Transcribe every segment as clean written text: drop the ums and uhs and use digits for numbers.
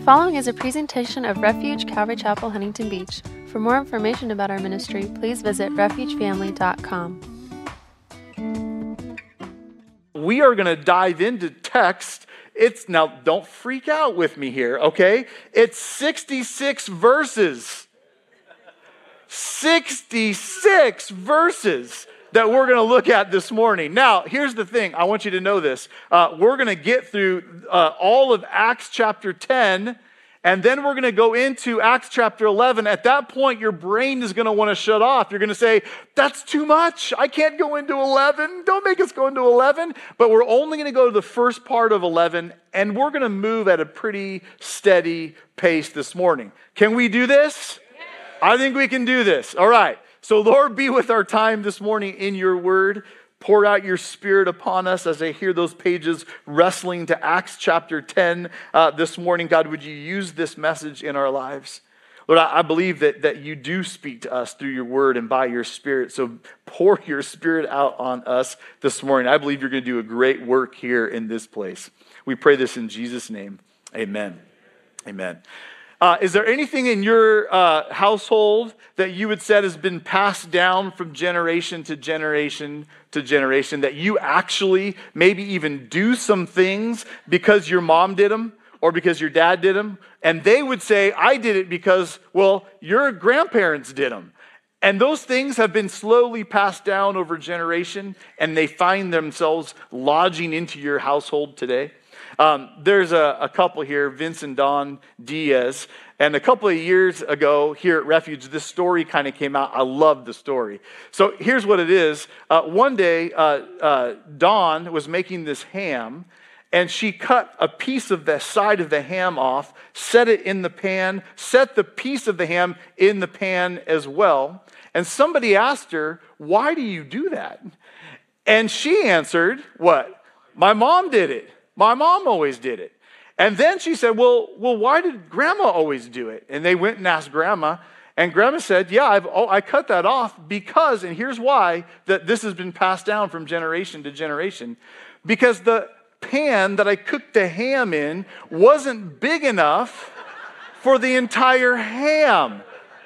following is a presentation of Refuge Calvary Chapel, Huntington Beach. For more information about our ministry, please visit refugefamily.com. We are going to dive into text. Now, don't freak out with me here, okay? It's 66 verses. 66 verses that we're going to look at this morning. Now, here's the thing. I want you to know this. We're going to get through all of Acts chapter 10, and then we're going to go into Acts chapter 11. At that point, your brain is going to want to shut off. You're going to say, that's too much. I can't go into 11. Don't make us go into 11. But we're only going to go to the first part of 11, and we're going to move at a pretty steady pace this morning. Can we do this? I think we can do this. All right. So Lord, be with our time this morning in your word. Pour out your spirit upon us as I hear those pages wrestling to Acts chapter 10 this morning. God, would you use this message in our lives? Lord, I believe that you do speak to us through your word and by your spirit. So pour your spirit out on us this morning. I believe you're going to do a great work here in this place. We pray this in Jesus' name. Amen. Amen. Is there anything in your household that you would say has been passed down from generation to generation to generation, that you actually maybe even do some things because your mom did them or because your dad did them? And they would say, I did it because, well, your grandparents did them. And those things have been slowly passed down over generation, and they find themselves lodging into your household today. There's a couple here, Vince and Dawn Diaz, and a couple of years ago here at Refuge, this story kind of came out. I love the story. So here's what it is. One day, Dawn was making this ham, and she cut a piece of the side of the ham off, set it in the pan, set the piece of the ham in the pan as well. And somebody asked her, why do you do that? And she answered, what? My mom did it. My mom always did it. And then she said, well, why did Grandma always do it? And they went and asked Grandma. And Grandma said, yeah, I cut that off because, and here's why, that this has been passed down from generation to generation. Because the pan that I cooked the ham in wasn't big enough for the entire ham.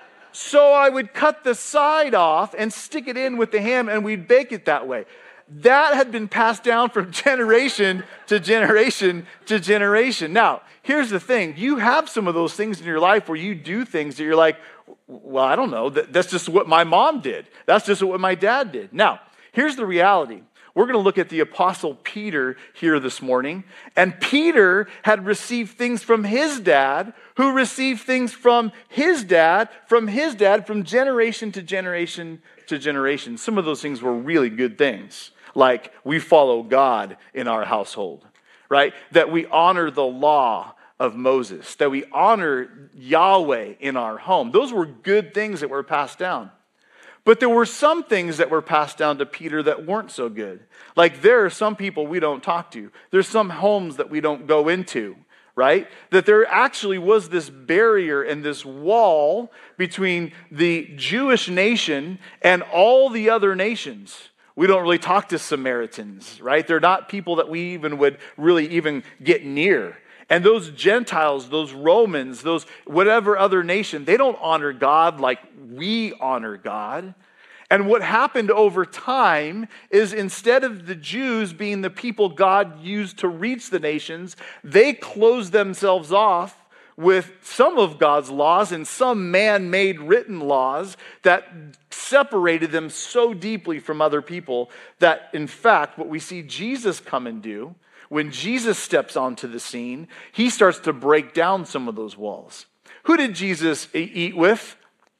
So I would cut the side off and stick it in with the ham, and we'd bake it that way. That had been passed down from generation to generation to generation. Now, here's the thing. You have some of those things in your life where you do things that you're like, well, I don't know. That's just what my mom did. That's just what my dad did. Now, here's the reality. We're going to look at the Apostle Peter here this morning. And Peter had received things from his dad, who received things from his dad, from generation to generation to generation. Some of those things were really good things. Like we follow God in our household, right? That we honor the law of Moses, that we honor Yahweh in our home. Those were good things that were passed down. But there were some things that were passed down to Peter that weren't so good. Like there are some people we don't talk to. There's some homes that we don't go into, right? That there actually was this barrier and this wall between the Jewish nation and all the other nations. We don't really talk to Samaritans, right? They're not people that we even would really even get near. And those Gentiles, those Romans, those whatever other nation, they don't honor God like we honor God. And what happened over time is instead of the Jews being the people God used to reach the nations, they closed themselves off with some of God's laws and some man-made written laws that separated them so deeply from other people that, in fact, what we see Jesus come and do, when Jesus steps onto the scene, he starts to break down some of those walls. Who did Jesus eat with?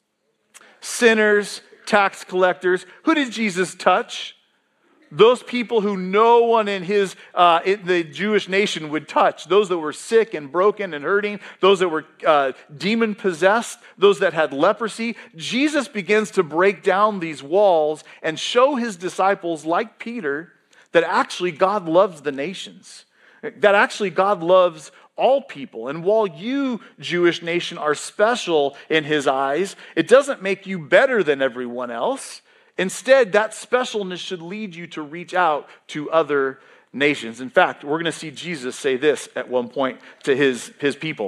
Sinners, tax collectors. Who did Jesus touch? Those people who no one in the Jewish nation would touch. Those that were sick and broken and hurting. Those that were demon possessed. Those that had leprosy. Jesus begins to break down these walls and show his disciples, like Peter, that actually God loves the nations. That actually God loves all people. And while you, Jewish nation, are special in his eyes, it doesn't make you better than everyone else. Instead, that specialness should lead you to reach out to other nations. In fact, we're going to see Jesus say this at one point to his people.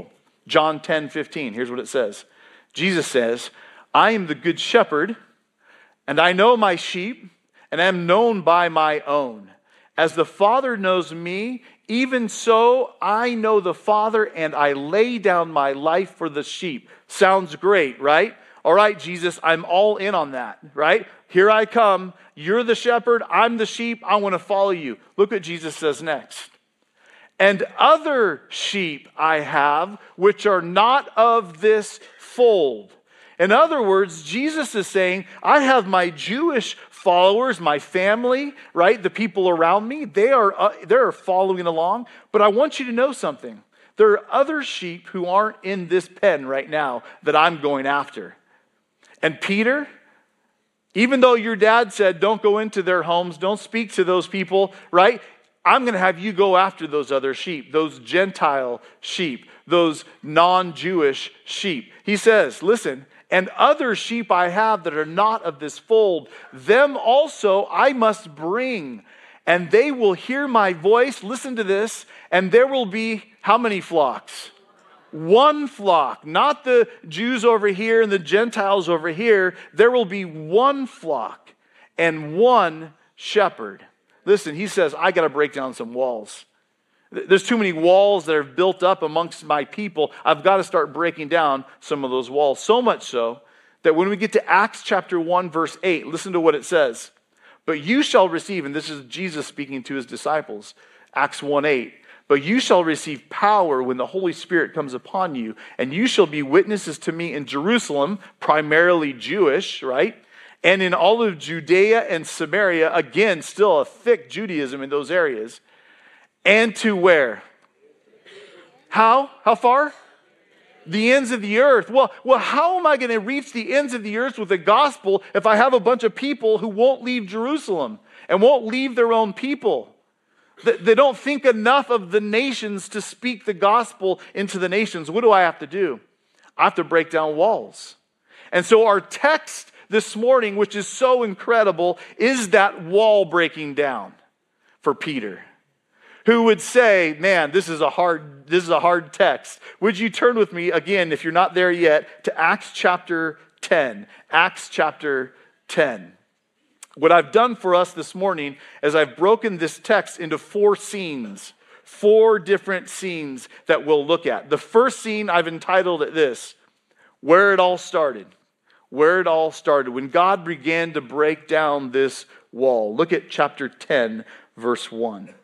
John 10:15, here's what it says. Jesus says, I am the good shepherd, and I know my sheep, and I am known by my own. As the Father knows me, even so I know the Father, and I lay down my life for the sheep. Sounds great, right? All right, Jesus, I'm all in on that, right? Here I come. You're the shepherd. I'm the sheep. I want to follow you. Look what Jesus says next. And other sheep I have, which are not of this fold. In other words, Jesus is saying, I have my Jewish followers, my family, right? The people around me, they're following along. But I want you to know something. There are other sheep who aren't in this pen right now that I'm going after. And Peter, even though your dad said, don't go into their homes, don't speak to those people, right? I'm going to have you go after those other sheep, those Gentile sheep, those non-Jewish sheep. He says, listen, and other sheep I have that are not of this fold, them also I must bring, and they will hear my voice. Listen to this, and there will be how many flocks? One flock, not the Jews over here and the Gentiles over here. There will be one flock and one shepherd. Listen, he says, I got to break down some walls. There's too many walls that are built up amongst my people. I've got to start breaking down some of those walls. So much so that when we get to Acts chapter 1, verse 8, listen to what it says. But you shall receive, and this is Jesus speaking to his disciples, Acts 1:8. But you shall receive power when the Holy Spirit comes upon you, and you shall be witnesses to me in Jerusalem, primarily Jewish, right? And in all of Judea and Samaria, again, still a thick Judaism in those areas. And to where? How? How far? The ends of the earth. Well, how am I going to reach the ends of the earth with the gospel if I have a bunch of people who won't leave Jerusalem and won't leave their own people? They don't think enough of the nations to speak the gospel into the nations. What do I have to do? I have to break down walls. And so our text this morning, which is so incredible, is that wall breaking down for Peter, who would say, man, this is a hard text. Would you turn with me again, if you're not there yet, to Acts chapter 10. Acts chapter 10. What I've done for us this morning is I've broken this text into 4 scenes, 4 different scenes that we'll look at. The first scene I've entitled it this, Where It All Started. Where it all started, when God began to break down this wall. Look at chapter 10, verse 1.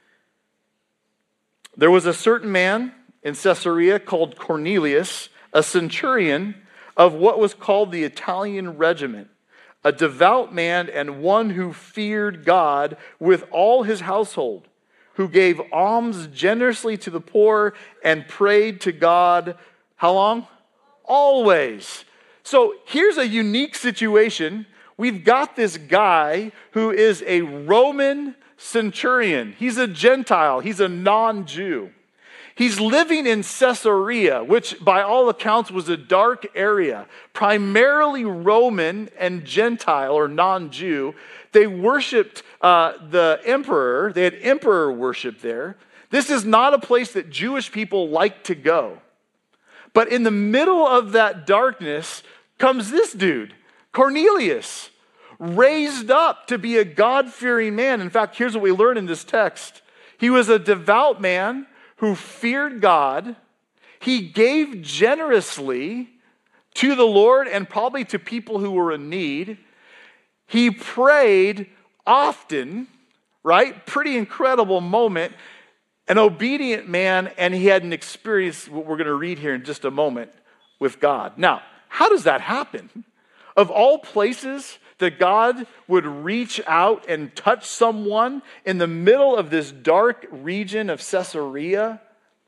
There was a certain man in Caesarea called Cornelius, a centurion of what was called the Italian regiment, a devout man and one who feared God with all his household, who gave alms generously to the poor and prayed to God. How long? Always. So here's a unique situation. We've got this guy who is a Roman centurion. He's a Gentile. He's a non-Jew. He's living in Caesarea, which by all accounts was a dark area, primarily Roman and Gentile or non-Jew. They worshiped the emperor. They had emperor worship there. This is not a place that Jewish people like to go. But in the middle of that darkness comes this dude, Cornelius, raised up to be a God-fearing man. In fact, here's what we learn in this text. He was a devout man who feared God. He gave generously to the Lord and probably to people who were in need. He prayed often, right? Pretty incredible moment. An obedient man, and he had an experience, what we're going to read here in just a moment, with God. Now, how does that happen? Of all places that God would reach out and touch someone in the middle of this dark region of Caesarea,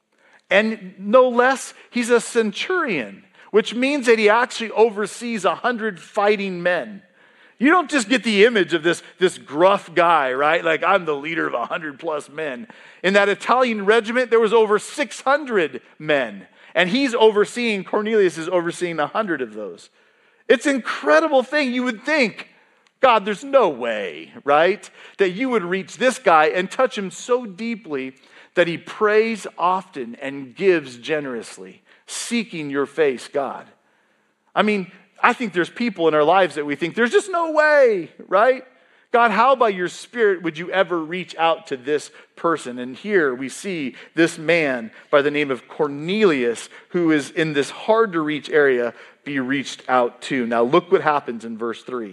and no less, he's a centurion, which means that he actually oversees 100 fighting men. You don't just get the image of this gruff guy, right? Like, I'm the leader of 100 plus men. In that Italian regiment, there was over 600 men. And Cornelius is overseeing 100 of those. It's an incredible thing. You would think, God, there's no way, right, that you would reach this guy and touch him so deeply that he prays often and gives generously, seeking your face, God. I mean, I think there's people in our lives that we think there's just no way, right? God, how by your Spirit would you ever reach out to this person? And here we see this man by the name of Cornelius, who is in this hard to reach area, be reached out to. Now look what happens in verse 3.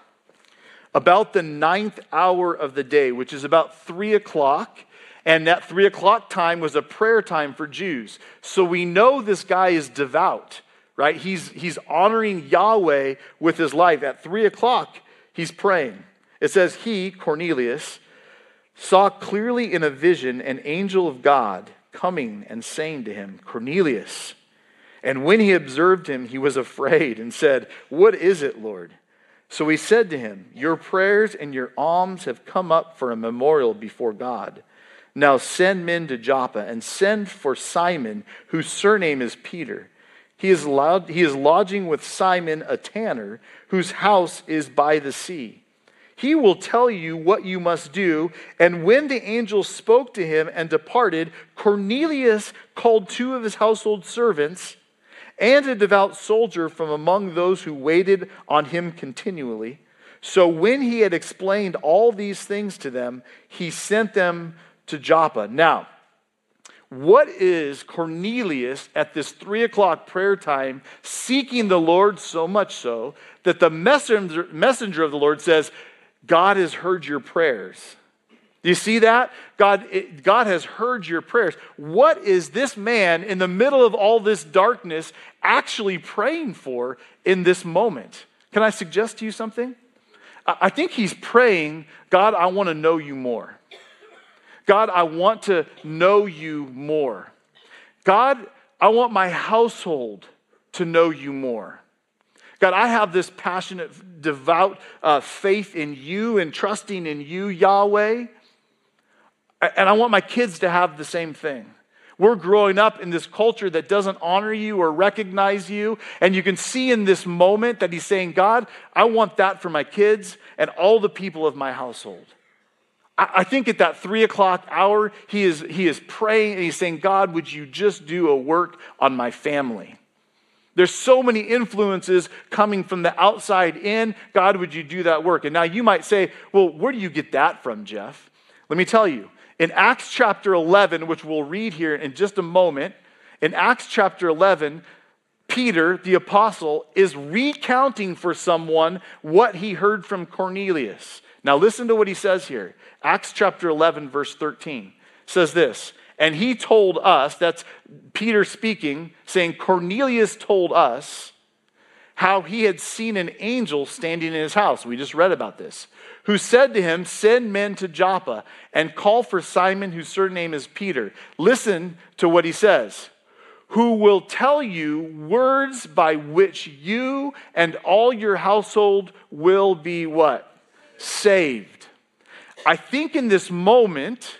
About the 9th hour of the day, which is about 3 o'clock, and that 3 o'clock time was a prayer time for Jews. So we know this guy is devout, right? He's honoring Yahweh with his life. At 3 o'clock, he's praying. It says, he, Cornelius, saw clearly in a vision an angel of God coming and saying to him, Cornelius. And when he observed him, he was afraid and said, what is it, Lord? So he said to him, your prayers and your alms have come up for a memorial before God. Now send men to Joppa and send for Simon, whose surname is Peter. He is lodging with Simon, a tanner, whose house is by the sea. He will tell you what you must do. And when the angel spoke to him and departed, Cornelius called 2 of his household servants and a devout soldier from among those who waited on him continually. So when he had explained all these things to them, he sent them to Joppa. Now, what is Cornelius at this 3 o'clock prayer time seeking the Lord so much so that the messenger of the Lord says, God has heard your prayers. Do you see that? God has heard your prayers. What is this man in the middle of all this darkness actually praying for in this moment? Can I suggest to you something? I think he's praying, God, I want to know you more. God, I want to know you more. God, I want my household to know you more. God, I have this passionate, devout faith in you and trusting in you, Yahweh. And I want my kids to have the same thing. We're growing up in this culture that doesn't honor you or recognize you. And you can see in this moment that he's saying, God, I want that for my kids and all the people of my household. I think at that 3 o'clock hour, he is praying and he's saying, God, would you just do a work on my family? There's so many influences coming from the outside in. God, would you do that work? And now you might say, well, where do you get that from, Jeff? Let me tell you. In Acts chapter 11, which we'll read here in just a moment, in Acts chapter 11, Peter, the apostle, is recounting for someone what he heard from Cornelius. Now listen to what he says here. Acts chapter 11, verse 13 says this, and he told us, that's Peter speaking, saying Cornelius told us how he had seen an angel standing in his house. We just read about this. Who said to him, send men to Joppa and call for Simon, whose surname is Peter. Listen to what he says. Who will tell you words by which you and all your household will be what? Saved. I think in this moment,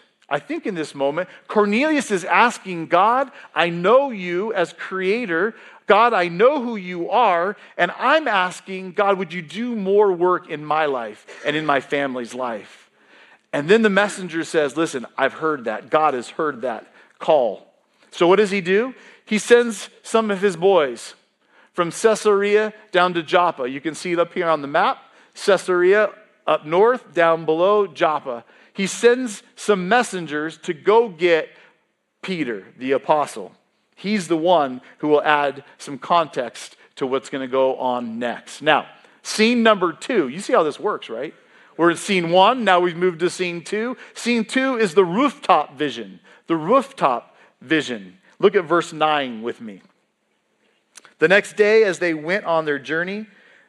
Cornelius is asking God, I know you as creator. God, I know who you are, and I'm asking, God, would you do more work in my life and in my family's life? And then the messenger says, listen, I've heard that. God has heard that call. So what does he do? He sends some of his boys from Caesarea down to Joppa. You can see it up here on the map. Caesarea up north, down below Joppa. He sends some messengers to go get Peter, the apostle. He's the one who will add some context to what's going to go on next. Now, scene number 2. You see how this works, right? We're in scene 1. Now we've moved to scene 2. Scene 2 is the rooftop vision. The rooftop vision. Look at verse 9 with me. The next day, as they went on their journey,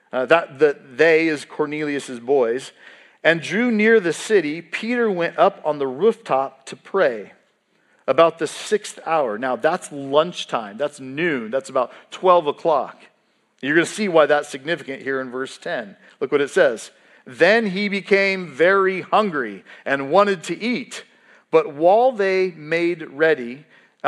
they is Cornelius' boys, and drew near the city, Peter went up on the rooftop to pray. About the 6th hour. Now that's lunchtime. That's noon. That's about 12 o'clock. You're going to see why that's significant here in verse 10. Look what it says. Then he became very hungry and wanted to eat. But while they made ready,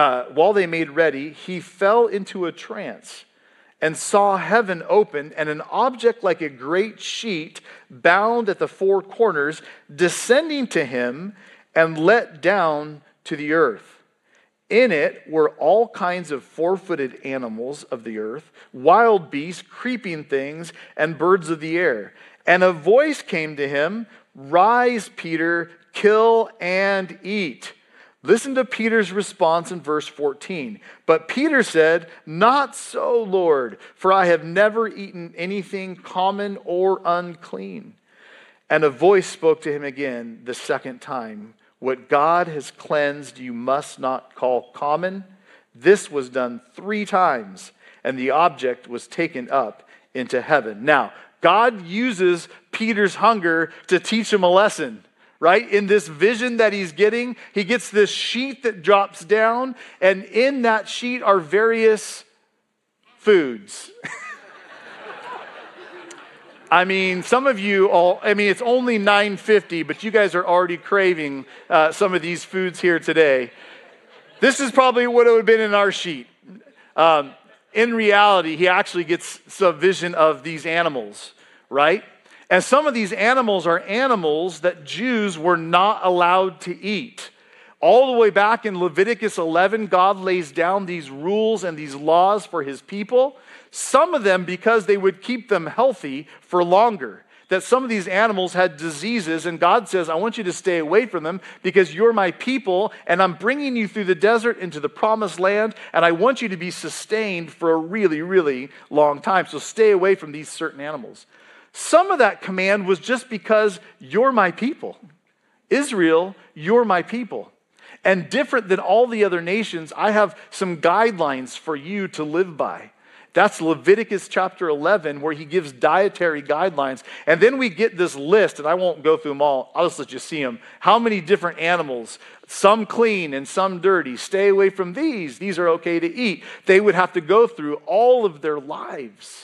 he fell into a trance and saw heaven opened and an object like a great sheet bound at the 4 corners descending to him and let down to the earth. In it were all kinds of four-footed animals of the earth, wild beasts, creeping things, and birds of the air. And a voice came to him, "Rise, Peter, kill and eat." Listen to Peter's response in verse 14. But Peter said, "Not so, Lord, for I have never eaten anything common or unclean." And a voice spoke to him again the second time. "What God has cleansed, you must not call common." This was done 3 times, and the object was taken up into heaven. Now, God uses Peter's hunger to teach him a lesson, right? In this vision that he's getting, he gets this sheet that drops down, and in that sheet are various foods. I mean, some of you all, it's only 9:50, but you guys are already craving some of these foods here today. This is probably what it would have been in our sheet. In reality, he actually gets some vision of these animals, right? And some of these animals are animals that Jews were not allowed to eat. All the way back in Leviticus 11, God lays down these rules and these laws for his people. Some of them because they would keep them healthy for longer. That some of these animals had diseases, and God says, I want you to stay away from them because you're my people, and I'm bringing you through the desert into the promised land, and I want you to be sustained for a really, really long time. So stay away from these certain animals. Some of that command was just because you're my people. Israel, you're my people. And different than all the other nations, I have some guidelines for you to live by. That's Leviticus chapter 11, where he gives dietary guidelines. And then we get this list, and I won't go through them all. I'll just let you see them. How many different animals, some clean and some dirty. Stay away from these. These are okay to eat. They would have to go through all of their lives.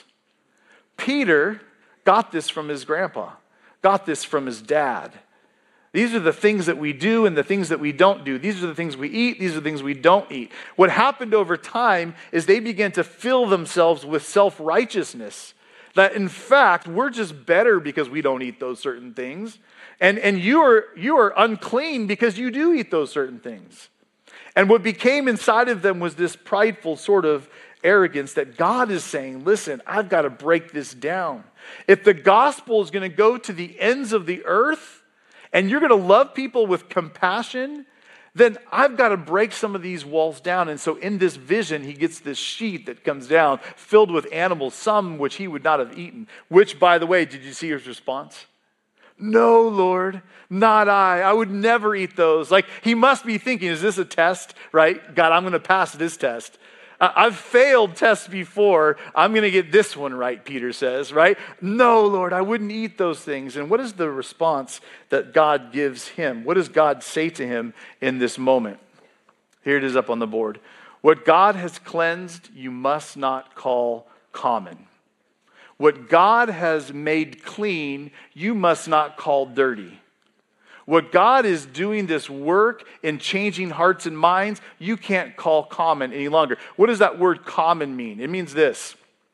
Peter got this from his grandpa, got this from his dad. These are the things that we do and the things that we don't do. These are the things we eat. These are the things we don't eat. What happened over time is they began to fill themselves with self-righteousness. That in fact, we're just better because we don't eat those certain things. And you are unclean because you do eat those certain things. And what became inside of them was this prideful sort of arrogance that God is saying, listen, I've got to break this down. If the gospel is going to go to the ends of the earth, and you're going to love people with compassion, then I've got to break some of these walls down. And so in this vision, he gets this sheet that comes down filled with animals, some which he would not have eaten. Which, by the way, did you see his response? No, Lord, not I. I would never eat those. Like, he must be thinking, is this a test, right? God, I'm going to pass this test. I've failed tests before. I'm going to get this one right, Peter says, right? No, Lord, I wouldn't eat those things. And what is the response that God gives him? What does God say to him in this moment? Here it is up on the board. What God has cleansed, you must not call common. What God has made clean, you must not call dirty. What God is doing this work in changing hearts and minds, you can't call common any longer. What does that word common mean? It means this: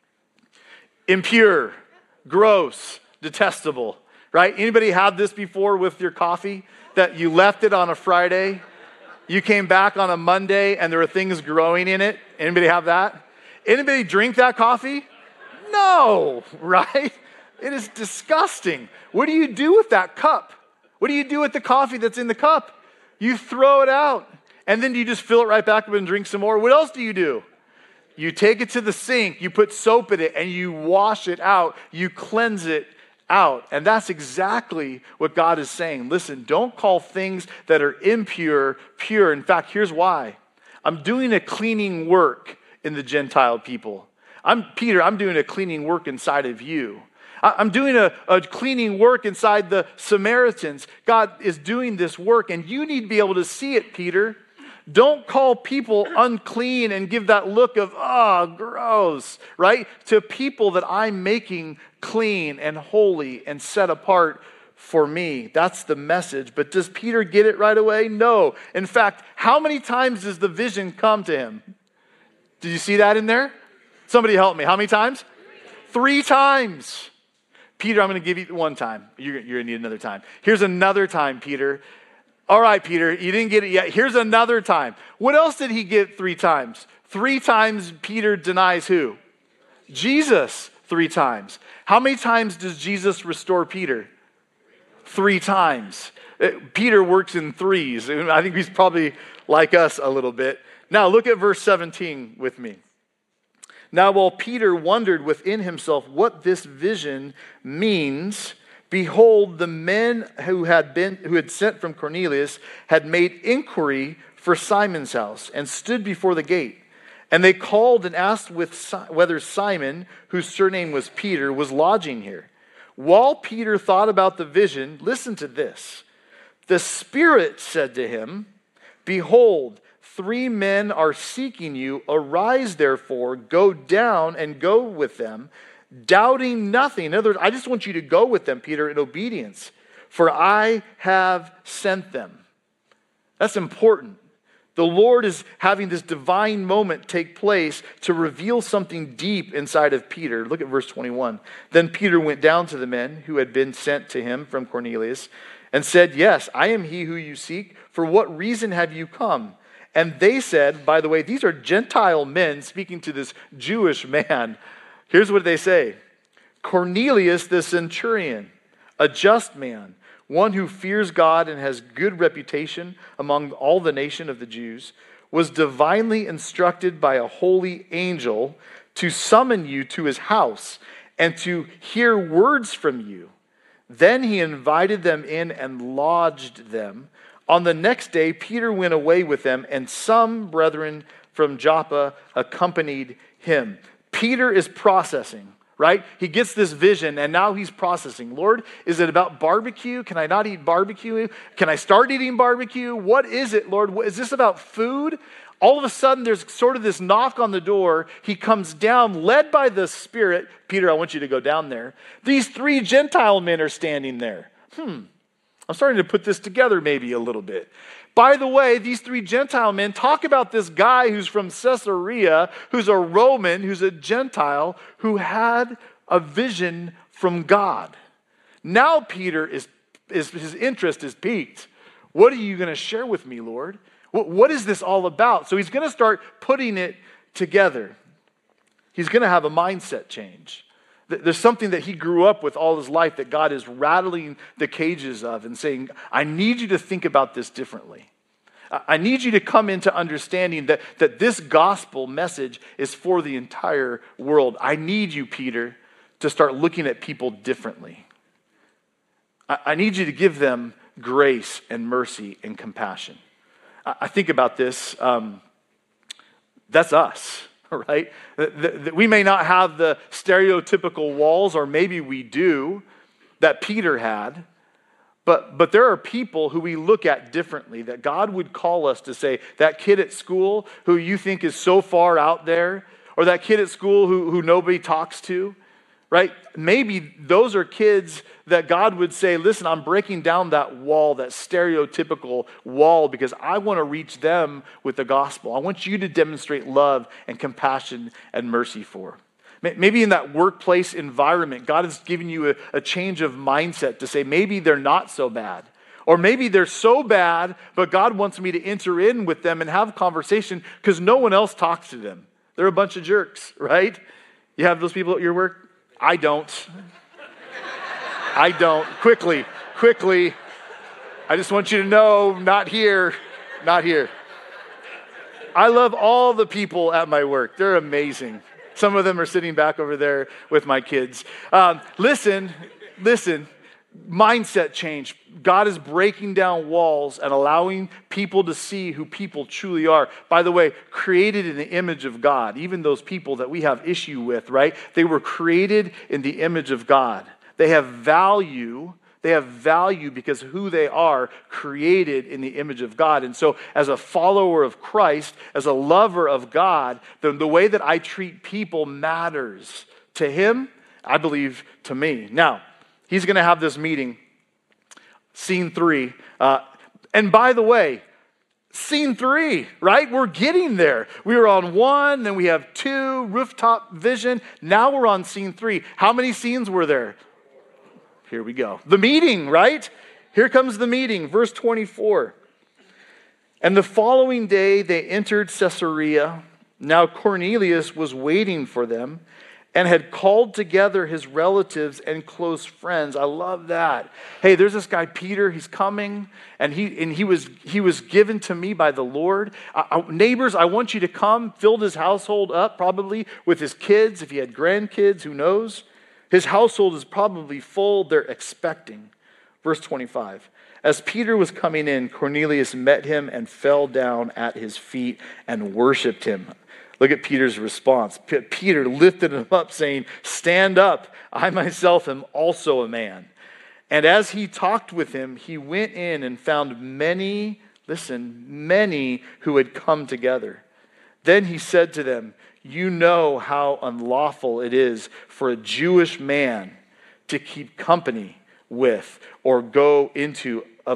impure, gross, detestable, right? Anybody had this before with your coffee? That you left it on a Friday, you came back on a Monday, and there were things growing in it? Anybody have that? Anybody drink that coffee? No, right? It is disgusting. What do you do with that cup? What do you do with the coffee that's in the cup? You throw it out, and then you just fill it right back up and drink some more. What else do? You take it to the sink, you put soap in it, and you wash it out. You cleanse it out. And that's exactly what God is saying. Listen, don't call things that are impure, pure. In fact, here's why. I'm doing a cleaning work in the Gentile people. Peter, I'm doing a cleaning work inside of you. I'm doing a cleaning work inside the Samaritans. God is doing this work, and you need to be able to see it, Peter. Don't call people unclean and give that look of, gross, right? To people that I'm making clean and holy and set apart for me. That's the message. But does Peter get it right away? No. In fact, how many times does the vision come to him? Did you see that in there? Somebody help me. How many times? 3 times. Peter, I'm going to give you one time. You're going to need another time. Here's another time, Peter. All right, Peter, you didn't get it yet. Here's another time. What else did he get 3 times? 3 times Peter denies who? Jesus 3 times. How many times does Jesus restore Peter? 3 times. Peter works in threes. I think he's probably like us a little bit. Now look at verse 17 with me. Now while Peter wondered within himself what this vision means, behold, the men who had sent from Cornelius had made inquiry for Simon's house and stood before the gate. And they called and asked whether Simon, whose surname was Peter, was lodging here. While Peter thought about the vision, listen to this. The Spirit said to him, behold, 3 men are seeking you. Arise, therefore, go down and go with them, doubting nothing. In other words, I just want you to go with them, Peter, in obedience, for I have sent them. That's important. The Lord is having this divine moment take place to reveal something deep inside of Peter. Look at verse 21. Then Peter went down to the men who had been sent to him from Cornelius and said, yes, I am he who you seek. For what reason have you come? And they said, by the way, these are Gentile men speaking to this Jewish man. Here's what they say. Cornelius the centurion, a just man, one who fears God and has good reputation among all the nation of the Jews, was divinely instructed by a holy angel to summon you to his house and to hear words from you. Then he invited them in and lodged them. On the next day, Peter went away with them, and some brethren from Joppa accompanied him. Peter is processing. Right? He gets this vision and now he's processing. Lord, is it about barbecue? Can I not eat barbecue? Can I start eating barbecue? What is it, Lord? Is this about food? All of a sudden, there's sort of this knock on the door. He comes down, led by the Spirit. Peter, I want you to go down there. These 3 Gentile men are standing there. I'm starting to put this together maybe a little bit. By the way, these 3 Gentile men talk about this guy who's from Caesarea, who's a Roman, who's a Gentile, who had a vision from God. Now Peter his interest is piqued. What are you going to share with me, Lord? What is this all about? So he's going to start putting it together. He's going to have a mindset change. There's something that he grew up with all his life that God is rattling the cages of and saying, I need you to think about this differently. I need you to come into understanding that this gospel message is for the entire world. I need you, Peter, to start looking at people differently. I need you to give them grace and mercy and compassion. I think about this. That's us. Right? We may not have the stereotypical walls, or maybe we do, that Peter had, but there are people who we look at differently, that God would call us to say, that kid at school who you think is so far out there, or that kid at school who nobody talks to, right? Maybe those are kids that God would say, listen, I'm breaking down that wall, that stereotypical wall, because I want to reach them with the gospel. I want you to demonstrate love and compassion and mercy for. Maybe in that workplace environment, God is giving you a change of mindset to say, maybe they're not so bad. Or maybe they're so bad, but God wants me to enter in with them and have conversation because no one else talks to them. They're a bunch of jerks, right? You have those people at your work? I don't. Quickly. I just want you to know, not here. I love all the people at my work. They're amazing. Some of them are sitting back over there with my kids. Listen. Mindset change. God is breaking down walls and allowing people to see who people truly are. By the way, created in the image of God. Even those people that we have issue with, right? They were created in the image of God. They have value. They have value because of who they are, created in the image of God. And so as a follower of Christ, as a lover of God, the way that I treat people matters. To him, I believe to me. Now, he's going to have this meeting, scene 3. And by the way, scene 3, right? We're getting there. We were on 1, then we have 2, rooftop vision. Now we're on scene 3. How many scenes were there? Here we go. The meeting, right? Here comes the meeting, verse 24. And the following day they entered Caesarea. Now Cornelius was waiting for them and had called together his relatives and close friends. I love that. Hey, there's this guy Peter. He's coming, and he was given to me by the Lord. Neighbors, I want you to come. Filled his household up, probably with his kids. If he had grandkids, who knows? His household is probably full. They're expecting. Verse 25. As Peter was coming in, Cornelius met him and fell down at his feet and worshiped him. Look at Peter's response. Peter lifted him up, saying, "Stand up, I myself am also a man." And as he talked with him, he went in and found many who had come together. Then he said to them, "You know how unlawful it is for a Jewish man to keep company with or go into one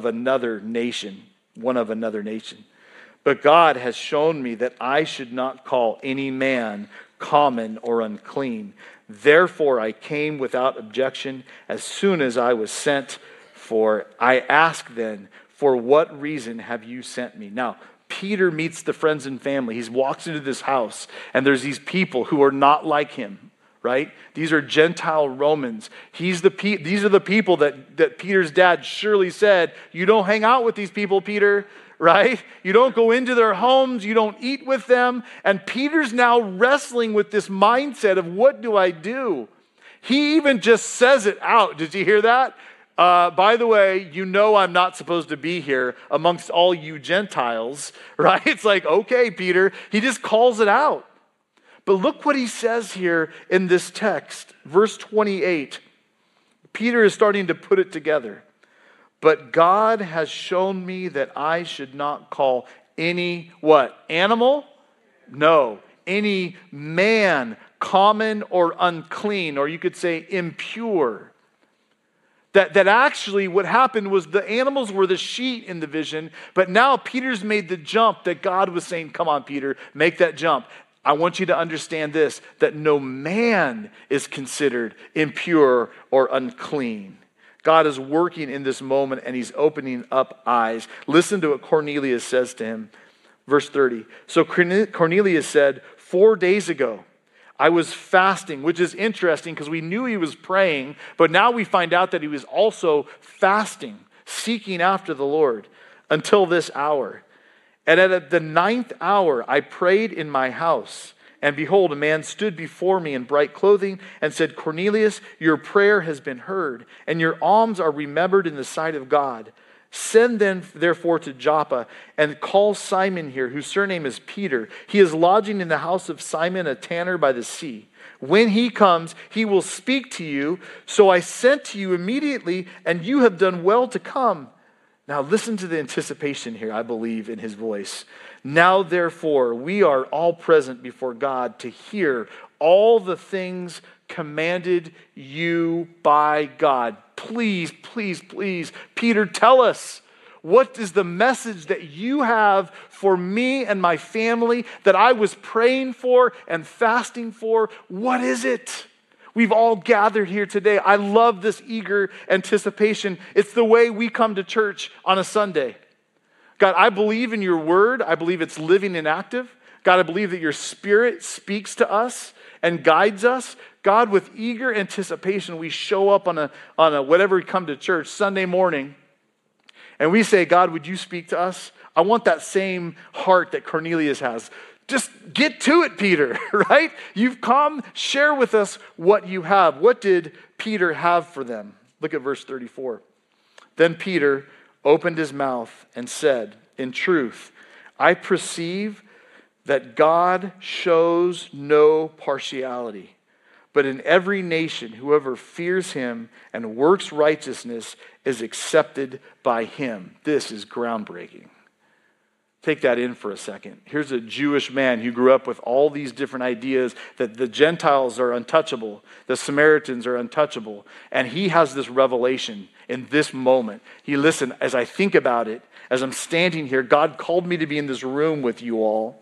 of another nation. But God has shown me that I should not call any man common or unclean. Therefore I came without objection as soon as I was sent for. I ask then, for what reason have you sent me?" Now, Peter meets the friends and family. He walks into this house, and there's these people who are not like him, right? These are Gentile Romans. These are the people that Peter's dad surely said, "You don't hang out with these people, Peter," right? You don't go into their homes. You don't eat with them. And Peter's now wrestling with this mindset of, what do I do? He even just says it out. Did you hear that? By the way, you know I'm not supposed to be here amongst all you Gentiles, right? It's like, okay, Peter. He just calls it out. But look what he says here in this text. Verse 28. Peter is starting to put it together. But God has shown me that I should not call any, what? Animal? No. Any man common or unclean, or you could say impure. That actually what happened was the animals were the sheet in the vision, but now Peter's made the jump that God was saying, "Come on, Peter, make that jump. I want you to understand this, that no man is considered impure or unclean." God is working in this moment, and he's opening up eyes. Listen to what Cornelius says to him. Verse 30. So Cornelius said, 4 days ago, I was fasting, which is interesting because we knew he was praying, but now we find out that he was also fasting, seeking after the Lord until this hour. And at the 9th hour, I prayed in my house. And behold, a man stood before me in bright clothing and said, "Cornelius, your prayer has been heard, and your alms are remembered in the sight of God. Send then, therefore, to Joppa, and call Simon here, whose surname is Peter. He is lodging in the house of Simon, a tanner by the sea. When he comes, he will speak to you. So I sent to you immediately, and you have done well to come." Now listen to the anticipation here, I believe, in his voice. "Now, therefore, we are all present before God to hear all the things commanded you by God." Please, please, please, Peter, tell us, what is the message that you have for me and my family that I was praying for and fasting for? What is it? We've all gathered here today. I love this eager anticipation. It's the way we come to church on a Sunday. God, I believe in your word. I believe it's living and active. God, I believe that your spirit speaks to us and guides us. God, with eager anticipation, we show up on a whatever we come to church, Sunday morning, and we say, "God, would you speak to us?" I want that same heart that Cornelius has. Just get to it, Peter, right? You've come, share with us what you have. What did Peter have for them? Look at verse 34. Then Peter opened his mouth and said, "In truth, I perceive that God shows no partiality, but in every nation, whoever fears him and works righteousness is accepted by him." This is groundbreaking. Take that in for a second. Here's a Jewish man who grew up with all these different ideas that the Gentiles are untouchable, the Samaritans are untouchable, and he has this revelation in this moment. Listen, as I think about it, as I'm standing here, God called me to be in this room with you all,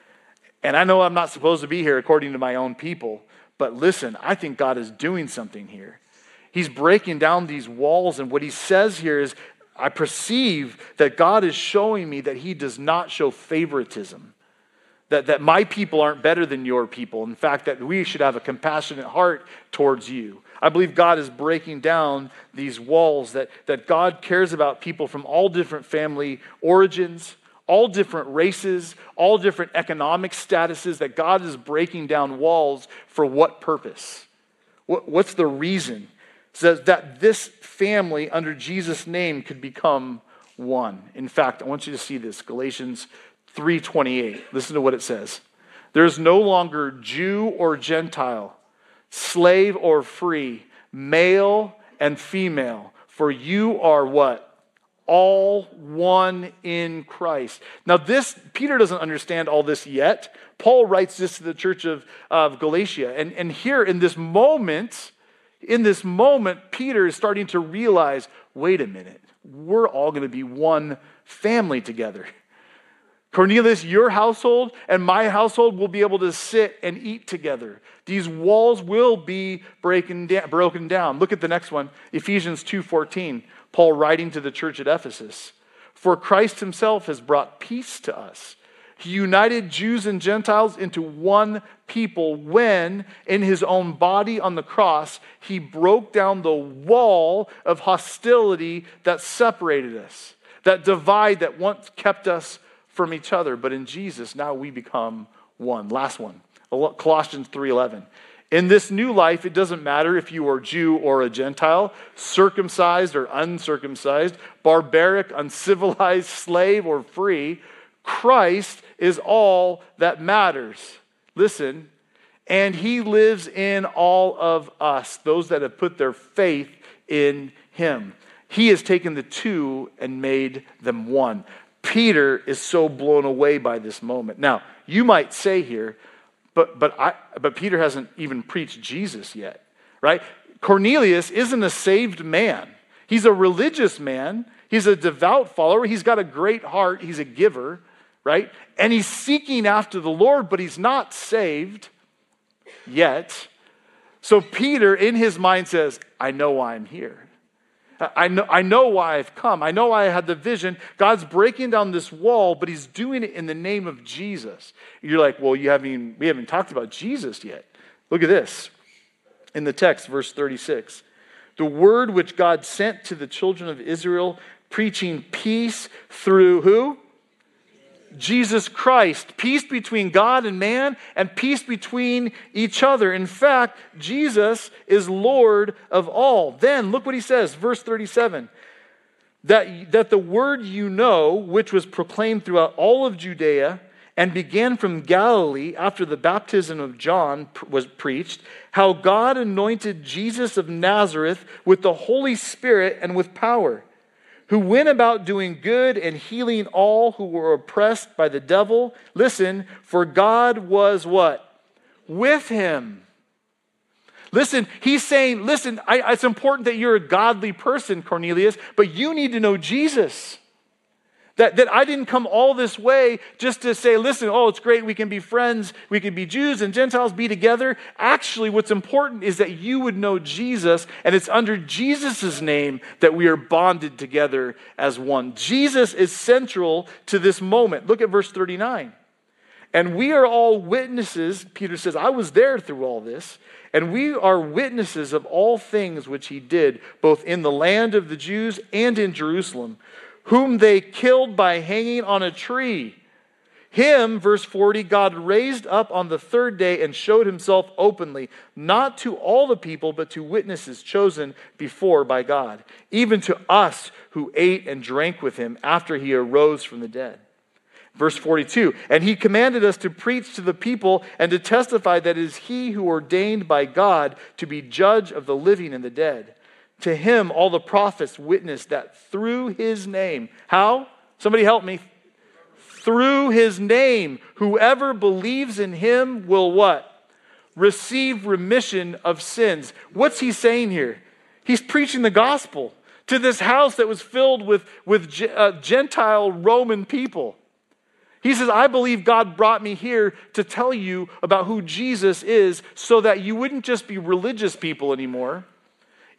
and I know I'm not supposed to be here according to my own people, but listen, I think God is doing something here. He's breaking down these walls, and what he says here is, I perceive that God is showing me that he does not show favoritism. That my people aren't better than your people. In fact, that we should have a compassionate heart towards you. I believe God is breaking down these walls, that God cares about people from all different family origins, all different races, all different economic statuses, that God is breaking down walls for what purpose? What's the reason? So that this family under Jesus' name could become one. In fact, I want you to see this, Galatians 3:28. Listen to what it says. There is no longer Jew or Gentile, slave or free, male and female, for you are what? All one in Christ. Now Peter doesn't understand all this yet. Paul writes this to the church of Galatia. And here in this moment, Peter is starting to realize, wait a minute, we're all going to be one family together. Cornelius, your household and my household will be able to sit and eat together. These walls will be broken down. Look at the next one, Ephesians 2:14. Paul writing to the church at Ephesus. For Christ himself has brought peace to us. He united Jews and Gentiles into one people when, in his own body on the cross, he broke down the wall of hostility that separated us, that divide that once kept us from each other. But in Jesus, now we become one. Last one, Colossians 3:11. In this new life, it doesn't matter if you are Jew or a Gentile, circumcised or uncircumcised, barbaric, uncivilized, slave or free. Christ is all that matters. Listen, and he lives in all of us, those that have put their faith in him. He has taken the two and made them one. Peter is so blown away by this moment. Now, you might say here, but Peter hasn't even preached Jesus yet, right? Cornelius isn't a saved man. He's a religious man. He's a devout follower. He's got a great heart. He's a giver, right? And he's seeking after the Lord, but he's not saved yet. So Peter, in his mind, says, I know why I'm here. I know why I've come. I know why I had the vision. God's breaking down this wall, but he's doing it in the name of Jesus. You're like, well, we haven't talked about Jesus yet. Look at this. In the text, verse 36. The word which God sent to the children of Israel, preaching peace through who? Jesus Christ. Peace between God and man, and peace between each other. In fact, Jesus is Lord of all. Then, look what he says, verse 37. That the word you know, which was proclaimed throughout all of Judea, and began from Galilee after the baptism of John was preached, how God anointed Jesus of Nazareth with the Holy Spirit and with power, who went about doing good and healing all who were oppressed by the devil. Listen, for God was what? With him. Listen, he's saying, listen, it's important that you're a godly person, Cornelius, but you need to know Jesus. That I didn't come all this way just to say, listen, oh, it's great, we can be friends, we can be Jews and Gentiles, be together. Actually, what's important is that you would know Jesus, and it's under Jesus' name that we are bonded together as one. Jesus is central to this moment. Look at verse 39. And we are all witnesses, Peter says, I was there through all this, and we are witnesses of all things which he did, both in the land of the Jews and in Jerusalem, whom they killed by hanging on a tree. Him, verse 40, God raised up on the third day and showed himself openly, not to all the people, but to witnesses chosen before by God, even to us who ate and drank with him after he arose from the dead. Verse 42, and he commanded us to preach to the people and to testify that it is he who ordained by God to be judge of the living and the dead. To him, all the prophets witnessed that through his name, how? Somebody help me. Through his name, whoever believes in him will what? Receive remission of sins. What's he saying here? He's preaching the gospel to this house that was filled with Gentile Roman people. He says, I believe God brought me here to tell you about who Jesus is so that you wouldn't just be religious people anymore.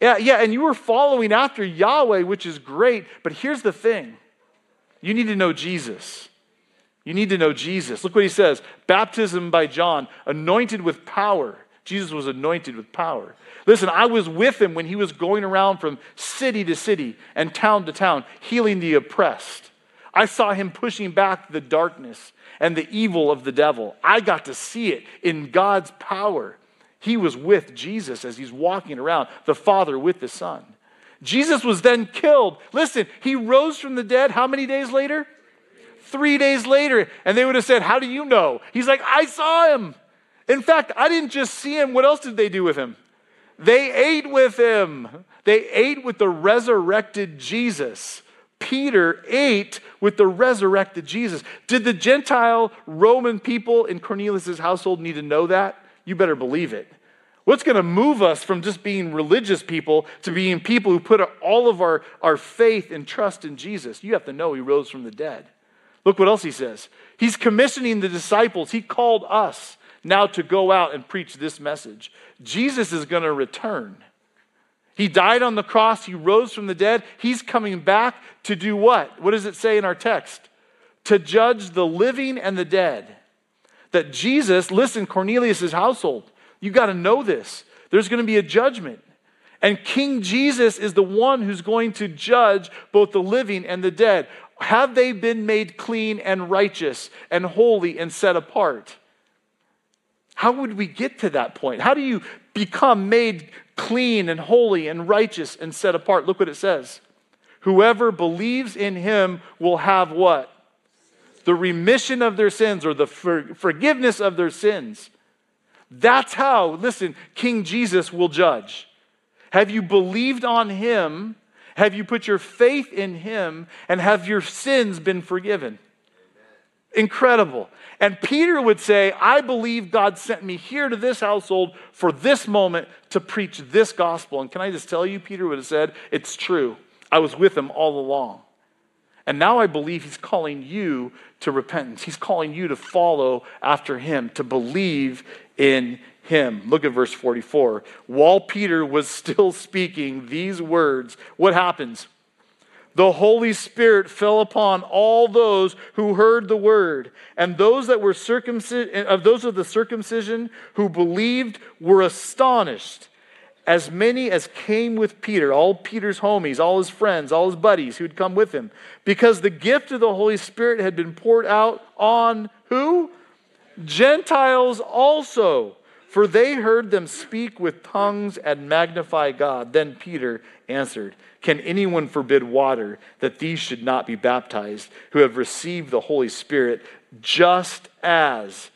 Yeah, and you were following after Yahweh, which is great, but here's the thing. You need to know Jesus. You need to know Jesus. Look what he says. Baptism by John, anointed with power. Jesus was anointed with power. Listen, I was with him when he was going around from city to city and town to town, healing the oppressed. I saw him pushing back the darkness and the evil of the devil. I got to see it in God's power. He was with Jesus as he's walking around, the Father with the Son. Jesus was then killed. Listen, he rose from the dead how many days later? 3 days later. And they would have said, how do you know? He's like, I saw him. In fact, I didn't just see him. What else did they do with him? They ate with him. They ate with the resurrected Jesus. Peter ate with the resurrected Jesus. Did the Gentile Roman people in Cornelius' household need to know that? You better believe it. What's going to move us from just being religious people to being people who put all of our faith and trust in Jesus? You have to know he rose from the dead. Look what else he says. He's commissioning the disciples. He called us now to go out and preach this message. Jesus is going to return. He died on the cross. He rose from the dead. He's coming back to do what? What does it say in our text? To judge the living and the dead. That Jesus, listen, Cornelius' household, you got to know this. There's going to be a judgment. And King Jesus is the one who's going to judge both the living and the dead. Have they been made clean and righteous and holy and set apart? How would we get to that point? How do you become made clean and holy and righteous and set apart? Look what it says. Whoever believes in him will have what? The remission of their sins, or the forgiveness of their sins. That's how, listen, King Jesus will judge. Have you believed on him? Have you put your faith in him? And have your sins been forgiven? Incredible. And Peter would say, I believe God sent me here to this household for this moment to preach this gospel. And can I just tell you, Peter would have said, it's true. I was with him all along. And now I believe he's calling you to repentance. He's calling you to follow after him, to believe in him. Look at verse 44. While Peter was still speaking these words, what happens? The Holy Spirit fell upon all those who heard the word, and those that were those of the circumcision who believed were astonished. As many as came with Peter, all Peter's homies, all his friends, all his buddies who'd come with him, because the gift of the Holy Spirit had been poured out on who? Gentiles also, for they heard them speak with tongues and magnify God. Then Peter answered, can anyone forbid water that these should not be baptized, who have received the Holy Spirit just as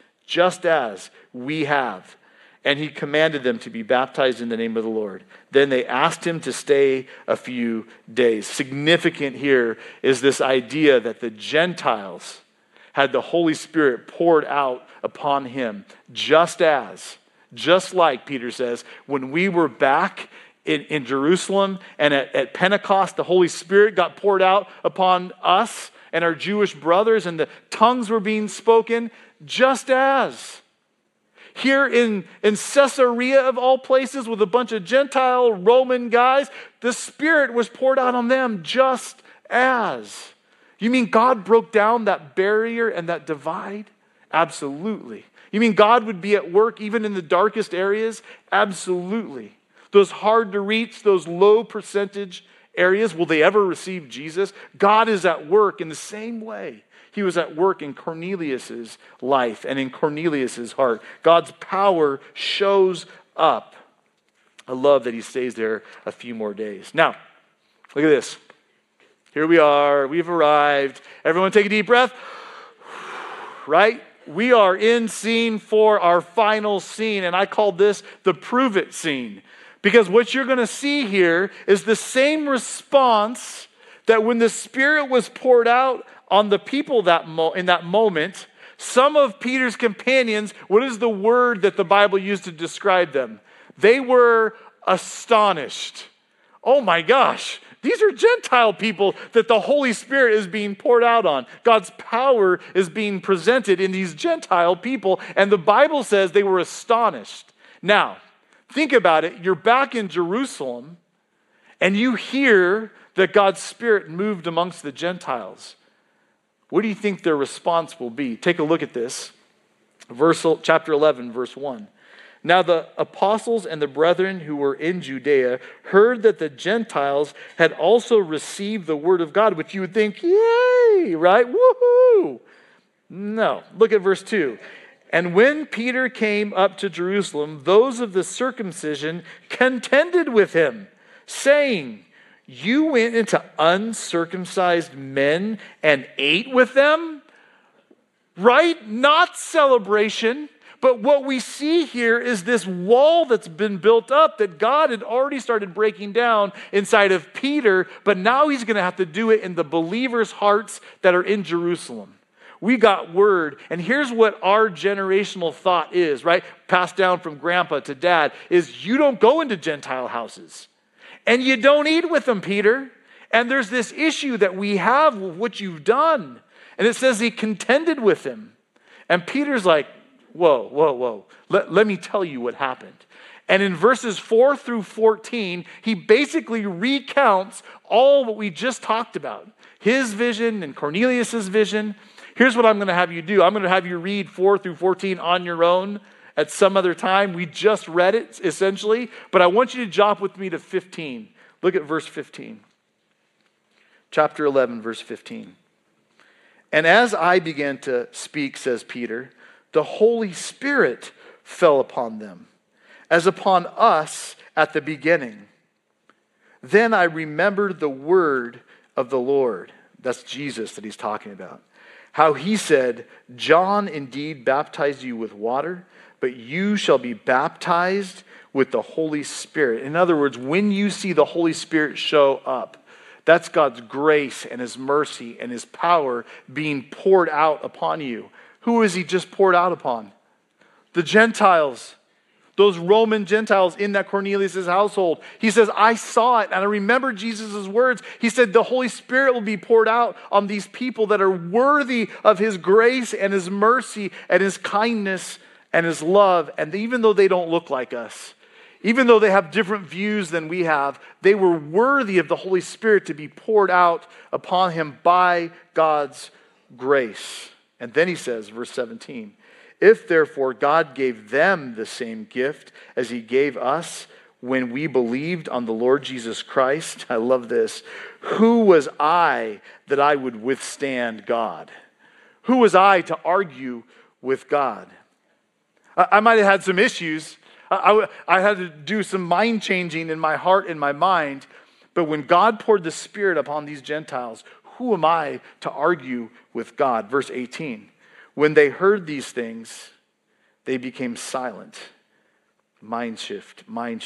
we have? And he commanded them to be baptized in the name of the Lord. Then they asked him to stay a few days. Significant here is this idea that the Gentiles had the Holy Spirit poured out upon him, just like Peter says, when we were back in Jerusalem and at Pentecost, the Holy Spirit got poured out upon us and our Jewish brothers, and the tongues were being spoken, just as. Here in Caesarea, of all places, with a bunch of Gentile Roman guys, the Spirit was poured out on them just as. You mean God broke down that barrier and that divide? Absolutely. You mean God would be at work even in the darkest areas? Absolutely. Those hard to reach, those low percentage areas, will they ever receive Jesus? God is at work in the same way he was at work in Cornelius' life and in Cornelius' heart. God's power shows up. I love that he stays there a few more days. Now, look at this. Here we are. We've arrived. Everyone take a deep breath. Right? We are in scene 4, our final scene, and I called this the prove it scene. Because what you're going to see here is the same response that when the Spirit was poured out on the people in that moment, some of Peter's companions, what is the word that the Bible used to describe them? They were astonished. Oh my gosh, these are Gentile people that the Holy Spirit is being poured out on. God's power is being presented in these Gentile people, and the Bible says they were astonished. Now, think about it. You're back in Jerusalem, and you hear that God's Spirit moved amongst the Gentiles, what do you think their response will be? Take a look at this. Chapter 11, verse 1. Now the apostles and the brethren who were in Judea heard that the Gentiles had also received the word of God, which you would think, yay, right? Woohoo! No. Look at verse 2. And when Peter came up to Jerusalem, those of the circumcision contended with him, saying, you went into uncircumcised men and ate with them? Right? Not celebration. But what we see here is this wall that's been built up that God had already started breaking down inside of Peter, but now he's going to have to do it in the believers' hearts that are in Jerusalem. We got word, and here's what our generational thought is, right? Passed down from grandpa to dad, is you don't go into Gentile houses. And you don't eat with them, Peter. And there's this issue that we have with what you've done. And it says he contended with him. And Peter's like, whoa. Let me tell you what happened. And in verses 4 through 14, he basically recounts all what we just talked about. His vision and Cornelius's vision. Here's what I'm going to have you do. I'm going to have you read 4 through 14 on your own at some other time. We just read it, essentially. But I want you to jump with me to 15. Look at verse 15. Chapter 11, verse 15. And as I began to speak, says Peter, the Holy Spirit fell upon them, as upon us at the beginning. Then I remembered the word of the Lord. That's Jesus that he's talking about. How he said, John indeed baptized you with water, but you shall be baptized with the Holy Spirit. In other words, when you see the Holy Spirit show up, that's God's grace and his mercy and his power being poured out upon you. Who is he just poured out upon? The Gentiles. Those Roman Gentiles in that Cornelius' household. He says, I saw it and I remember Jesus' words. He said, the Holy Spirit will be poured out on these people that are worthy of his grace and his mercy and his kindness and his love. And even though they don't look like us, even though they have different views than we have, they were worthy of the Holy Spirit to be poured out upon him by God's grace. And then he says, verse 17, if therefore God gave them the same gift as he gave us when we believed on the Lord Jesus Christ, I love this, who was I that I would withstand God? Who was I to argue with God? I might have had some issues. I had to do some mind changing in my heart and my mind. But when God poured the Spirit upon these Gentiles, who am I to argue with God? Verse 18. When they heard these things, they became silent. Mind shift.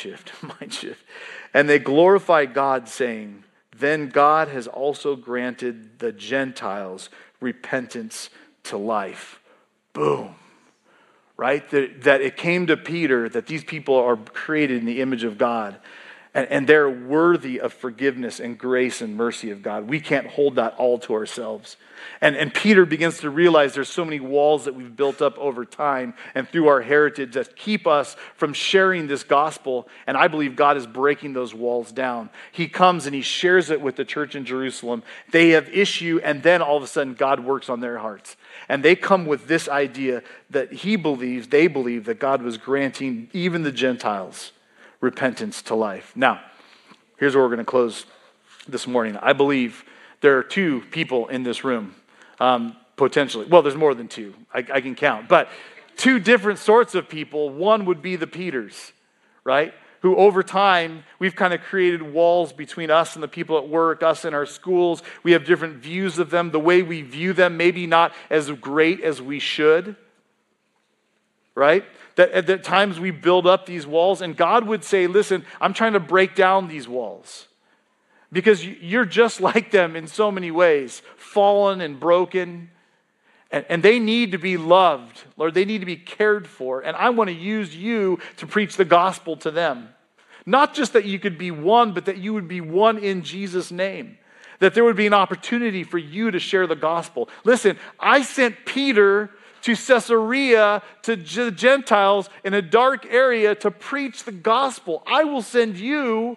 And they glorified God, saying, then God has also granted the Gentiles repentance to life. Boom. Right? That it came to Peter that these people are created in the image of God. And they're worthy of forgiveness and grace and mercy of God. We can't hold that all to ourselves. And Peter begins to realize there's so many walls that we've built up over time and through our heritage that keep us from sharing this gospel. And I believe God is breaking those walls down. He comes and he shares it with the church in Jerusalem. They have issue, and then all of a sudden God works on their hearts. And they come with this idea that they believe that God was granting even the Gentiles repentance to life. Now, here's where we're going to close this morning. I believe there are two people in this room, potentially. Well, there's more than two. I can count. But two different sorts of people. One would be the Peters, right? Who over time, we've kind of created walls between us and the people at work, us and our schools. We have different views of them. The way we view them, maybe not as great as we should, right? That at times we build up these walls, and God would say, listen, I'm trying to break down these walls because you're just like them in so many ways, fallen and broken, and they need to be loved. Lord, they need to be cared for, and I want to use you to preach the gospel to them. Not just that you could be one, but that you would be one in Jesus' name. That there would be an opportunity for you to share the gospel. Listen, I sent Peter to Caesarea, to Gentiles in a dark area to preach the gospel. I will send you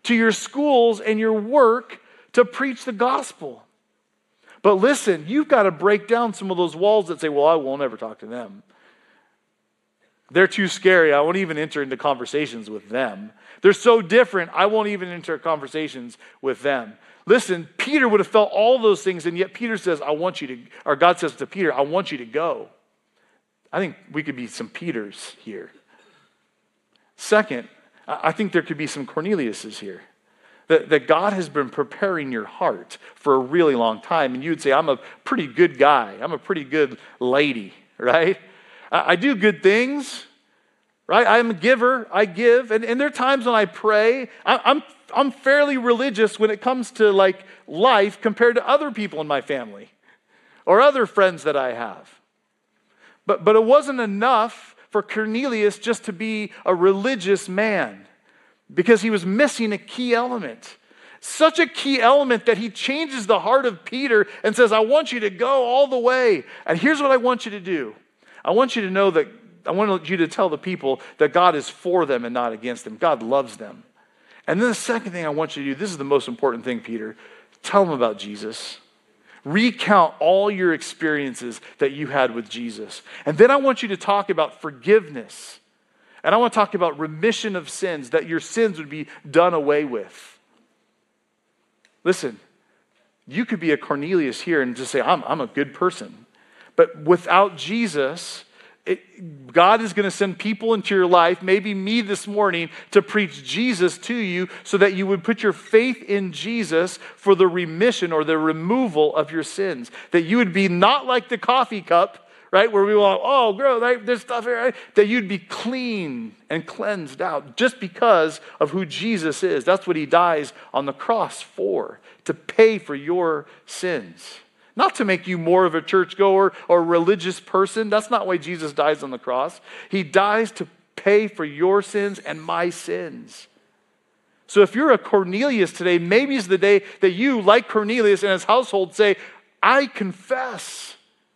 to your schools and your work to preach the gospel. But listen, you've got to break down some of those walls that say, well, I won't ever talk to them. They're too scary. I won't even enter into conversations with them. They're so different, I won't even enter conversations with them. Listen, Peter would have felt all those things, and yet Peter says, God says to Peter, I want you to go. I think we could be some Peters here. Second, I think there could be some Corneliuses here. That God has been preparing your heart for a really long time, and you would say, I'm a pretty good guy. I'm a pretty good lady, right? I do good things, right? I'm a giver. I give. And there are times when I pray. I'm fairly religious when it comes to like life compared to other people in my family or other friends that I have. But it wasn't enough for Cornelius just to be a religious man because he was missing a key element. Such a key element that he changes the heart of Peter and says, I want you to go all the way. And here's what I want you to do. I want you to know that, I want you to tell the people that God is for them and not against them. God loves them. And then the second thing I want you to do, this is the most important thing, Peter, tell them about Jesus. Recount all your experiences that you had with Jesus. And then I want you to talk about forgiveness. And I want to talk about remission of sins, that your sins would be done away with. Listen, you could be a Cornelius here and just say, I'm a good person. But without Jesus, God is going to send people into your life, maybe me this morning, to preach Jesus to you so that you would put your faith in Jesus for the remission or the removal of your sins. That you would be not like the coffee cup, right, where we want, oh, gross, right, there's stuff here, right? That you'd be clean and cleansed out just because of who Jesus is. That's what he dies on the cross for, to pay for your sins. Not to make you more of a churchgoer or religious person. That's not why Jesus dies on the cross. He dies to pay for your sins and my sins. So if you're a Cornelius today, maybe it's the day that you, like Cornelius and his household, say, I confess.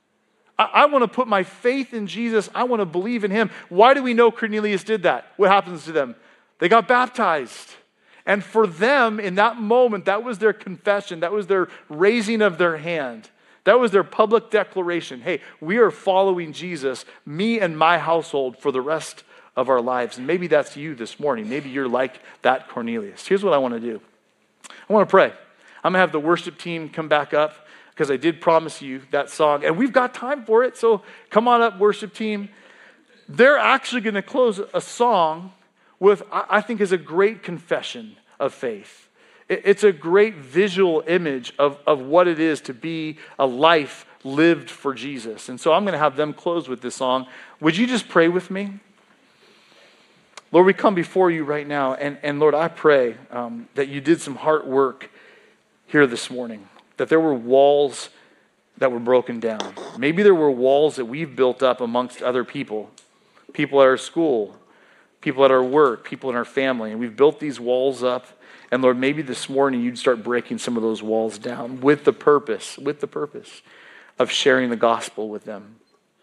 I want to put my faith in Jesus. I want to believe in him. Why do we know Cornelius did that? What happens to them? They got baptized. And for them, in that moment, that was their confession. That was their raising of their hand. That was their public declaration. Hey, we are following Jesus, me and my household, for the rest of our lives. And maybe that's you this morning. Maybe you're like that Cornelius. Here's what I want to do. I want to pray. I'm going to have the worship team come back up because I did promise you that song. And we've got time for it, so come on up, worship team. They're actually going to close a song with, I think, is a great confession of faith. It's a great visual image of what it is to be a life lived for Jesus. And so I'm going to have them close with this song. Would you just pray with me? Lord, we come before you right now, and Lord, I pray that you did some heart work here this morning, that there were walls that were broken down. Maybe there were walls that we've built up amongst other people at our school, people at our work, people in our family, and we've built these walls up. And Lord, maybe this morning you'd start breaking some of those walls down with the purpose of sharing the gospel with them.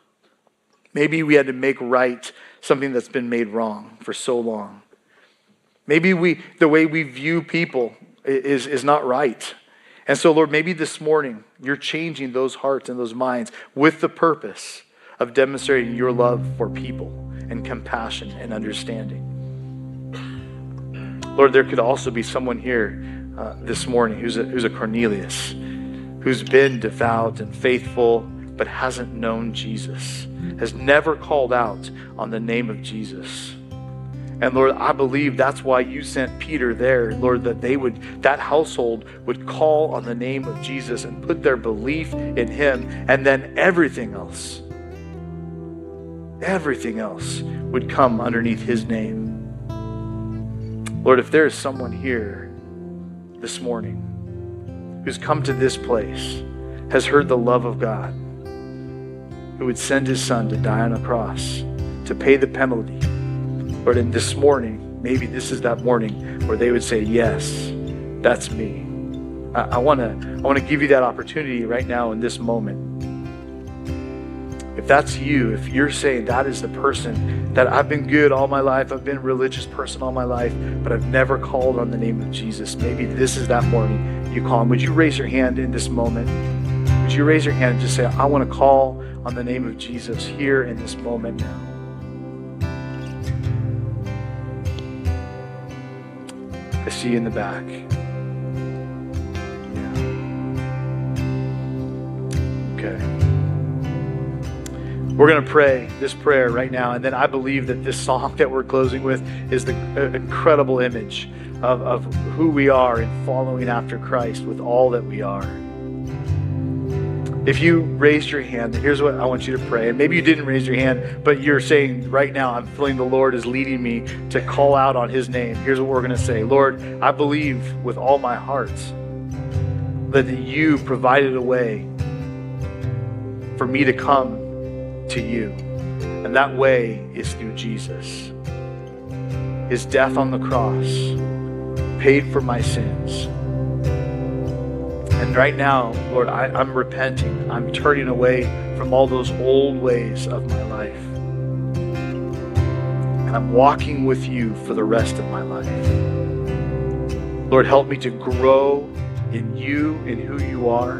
Maybe we had to make right something that's been made wrong for so long. Maybe the way we view people is not right. And so, Lord, maybe this morning you're changing those hearts and those minds with the purpose of demonstrating your love for people and compassion and understanding. Lord, there could also be someone here this morning who's a Cornelius, who's been devout and faithful, but hasn't known Jesus, has never called out on the name of Jesus. And Lord, I believe that's why you sent Peter there, Lord, that that household would call on the name of Jesus and put their belief in him, and then everything else would come underneath his name. Lord, if there is someone here this morning who's come to this place, has heard the love of God, who would send his son to die on a cross to pay the penalty, Lord, and this morning, maybe this is that morning where they would say, yes, that's me. I want to give you that opportunity right now in this moment. If that's you, if you're saying that is the person that I've been good all my life, I've been a religious person all my life, but I've never called on the name of Jesus, maybe this is that morning you call him. Would you raise your hand in this moment? Would you raise your hand and just say, I want to call on the name of Jesus here in this moment now? I see you in the back. Yeah. Okay. We're going to pray this prayer right now, and then I believe that this song that we're closing with is the incredible image of who we are in following after Christ with all that we are. If you raised your hand, here's what I want you to pray. And maybe you didn't raise your hand, but you're saying right now, I'm feeling the Lord is leading me to call out on his name. Here's what we're going to say. Lord, I believe with all my heart that you provided a way for me to come to you. And that way is through Jesus. His death on the cross paid for my sins. And right now, Lord, I'm repenting. I'm turning away from all those old ways of my life. And I'm walking with you for the rest of my life. Lord, help me to grow in you, in who you are.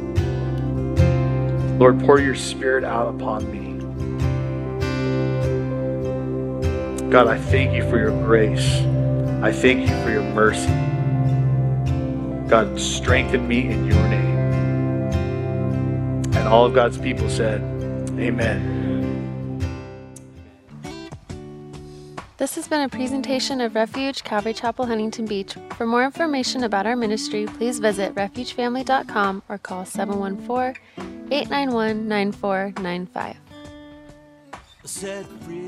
Lord, pour your Spirit out upon me. God, I thank you for your grace. I thank you for your mercy. God, strengthen me in your name. And all of God's people said, amen. This has been a presentation of Refuge Calvary Chapel, Huntington Beach. For more information about our ministry, please visit refugefamily.com or call 714-891-9495. Set free.